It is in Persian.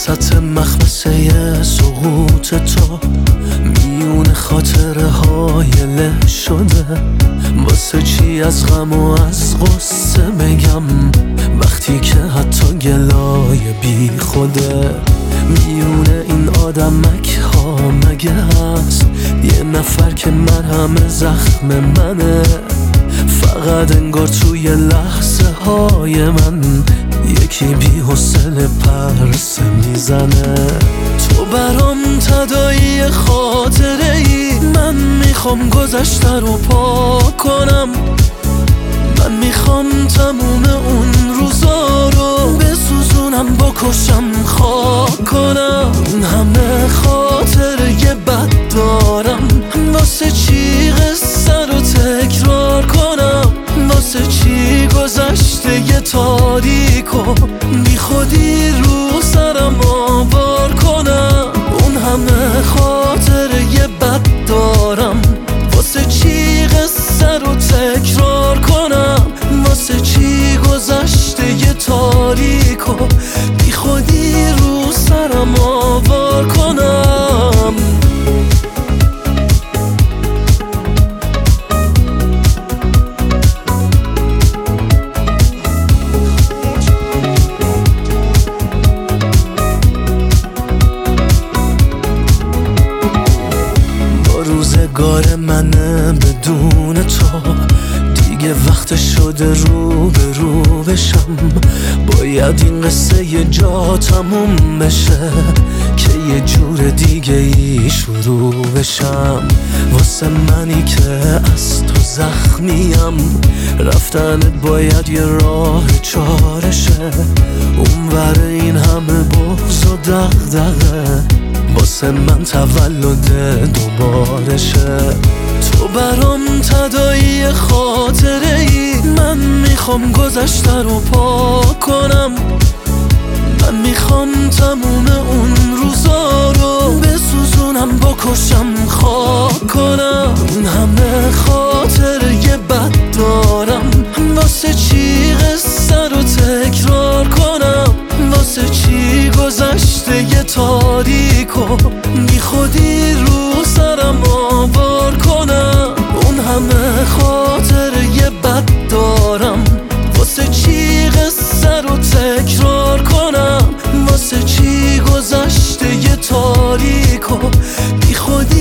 وسط مخمسه سقوط تو میون خاطره های له شده. واسه چی از غم و از غصه بگم وقتی که حتی گلای بی خوده. میون این آدمک ها مگه هست یه نفر که مرهم زخم منه؟ فقط انگار توی لحظه های من یکی بی حوصله پرسه میزنه. تو برام تداعی خاطره ای، من میخوام گذشته رو پاک کنم. من میخوام تموم اون روزا رو بسوزونم، بکشم، خاک کنم. اون همه خاطره بد دارم، واسه چی قصه رو تکرار کنم؟ واسه چی گذشته یه تاریک و بی خودی رو سرم آوار کنم؟ اون همه خاطره بد دارم، واسه چی قصه رو تکرار کنم؟ واسه چی گذشته یه تاریک و بی خودی رو سرم آوار کنم؟ روزگار منه بدون تو دیگه وقت شده رو به رو بشم. باید این قصه یه جا تموم بشه که یه جور دیگه ای شروع بشم. واسه منی که از تو زخمیم رفتنت باید یه راه چارشه. اونور این همه بغض و دغدغه واسه من تولد دوبارشه. تو برام تداعی خاطره ای، من میخوام گذشته رو پاک کنم. من میخوام تموم اون روزا رو بسوزونم، بکشم، خاک کنم. اون همه خاطره بد دارم، واسه چی قصه رو تکرار کنم؟ واسه چی گذشته یه تاریک و بی خودی رو سرم آوار کنم؟ اون همه خاطره بد دارم، واسه چی قصه رو تکرار کنم؟ واسه چی گذشته یه تاریک و بی خودی